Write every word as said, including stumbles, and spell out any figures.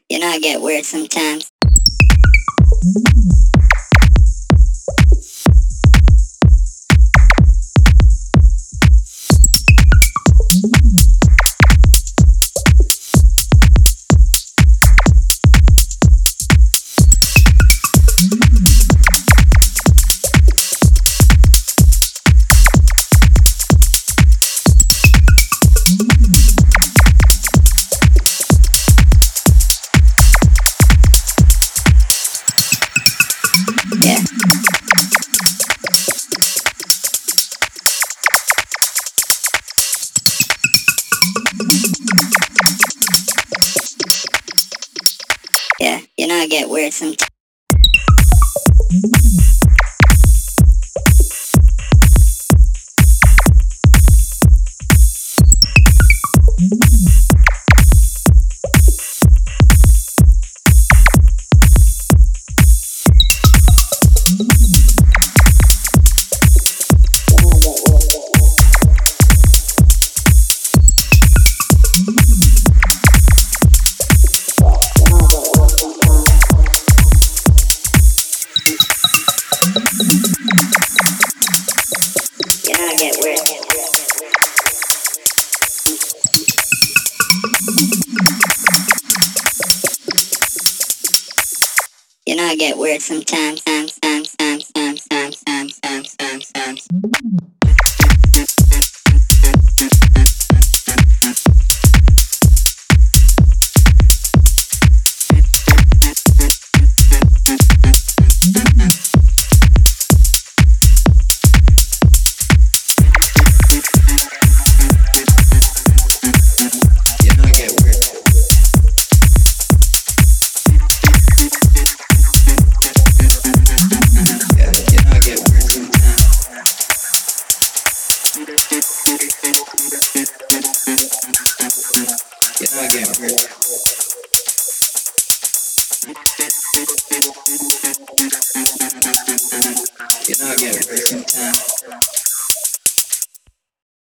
You know I get weird sometimes. Yeah. Yeah, you know I get weird sometimes. You know I get weird. You know I get weird sometimes. Times, times, times, times, times, times, times, times, times. You know I get weird. You know I get weird sometimes.